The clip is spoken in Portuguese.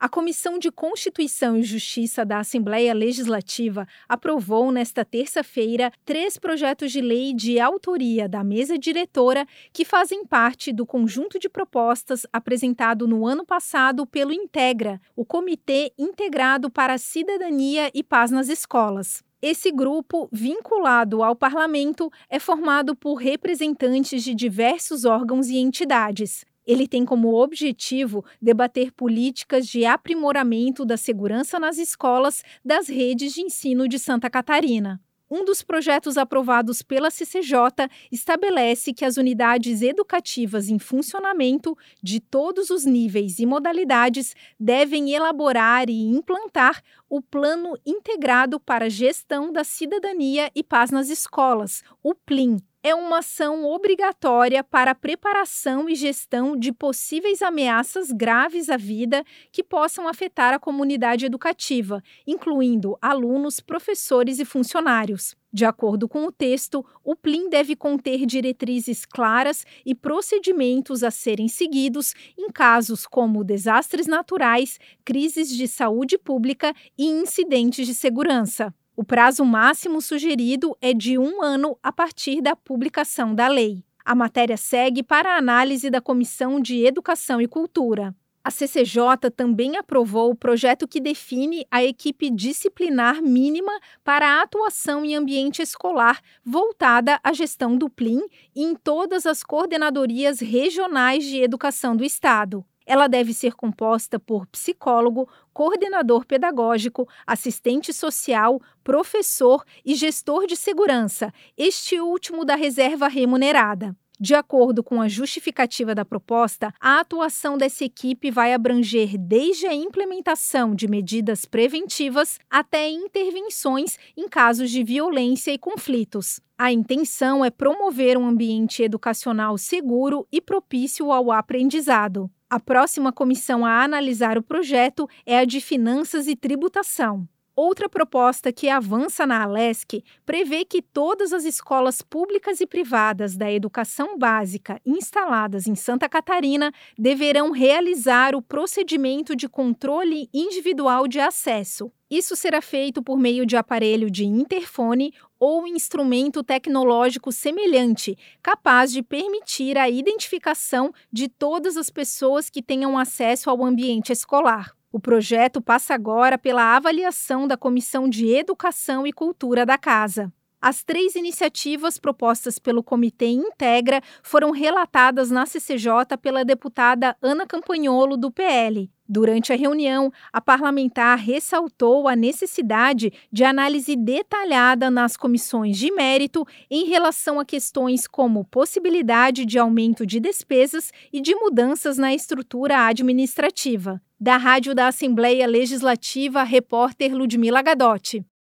A Comissão de Constituição e Justiça da Assembleia Legislativa aprovou nesta terça-feira 3 projetos de lei de autoria da mesa diretora que fazem parte do conjunto de propostas apresentado no ano passado pelo Integra, o Comitê Integrado para a Cidadania e Paz nas Escolas. Esse grupo, vinculado ao parlamento, é formado por representantes de diversos órgãos e entidades. Ele tem como objetivo debater políticas de aprimoramento da segurança nas escolas das redes de ensino de Santa Catarina. Um dos projetos aprovados pela CCJ estabelece que as unidades educativas em funcionamento de todos os níveis e modalidades devem elaborar e implantar o Plano Integrado para a Gestão da Cidadania e Paz nas Escolas, o PLIM. É uma ação obrigatória para a preparação e gestão de possíveis ameaças graves à vida que possam afetar a comunidade educativa, incluindo alunos, professores e funcionários. De acordo com o texto, o PLIM deve conter diretrizes claras e procedimentos a serem seguidos em casos como desastres naturais, crises de saúde pública e incidentes de segurança. O prazo máximo sugerido é de 1 ano a partir da publicação da lei. A matéria segue para a análise da Comissão de Educação e Cultura. A CCJ também aprovou o projeto que define a equipe disciplinar mínima para a atuação em ambiente escolar voltada à gestão do PLIM e em todas as coordenadorias regionais de educação do Estado. Ela deve ser composta por psicólogo, coordenador pedagógico, assistente social, professor e gestor de segurança, este último da reserva remunerada. De acordo com a justificativa da proposta, a atuação dessa equipe vai abranger desde a implementação de medidas preventivas até intervenções em casos de violência e conflitos. A intenção é promover um ambiente educacional seguro e propício ao aprendizado. A próxima comissão a analisar o projeto é a de Finanças e Tributação. Outra proposta que avança na ALESC prevê que todas as escolas públicas e privadas da educação básica instaladas em Santa Catarina deverão realizar o procedimento de controle individual de acesso. Isso será feito por meio de aparelho de interfone ou instrumento tecnológico semelhante, capaz de permitir a identificação de todas as pessoas que tenham acesso ao ambiente escolar. O projeto passa agora pela avaliação da Comissão de Educação e Cultura da Casa. As 3 iniciativas propostas pelo Comitê Integra foram relatadas na CCJ pela deputada Ana Campanholo, do PL. Durante a reunião, a parlamentar ressaltou a necessidade de análise detalhada nas comissões de mérito em relação a questões como possibilidade de aumento de despesas e de mudanças na estrutura administrativa. Da Rádio da Assembleia Legislativa, repórter Ludmila Gadotti.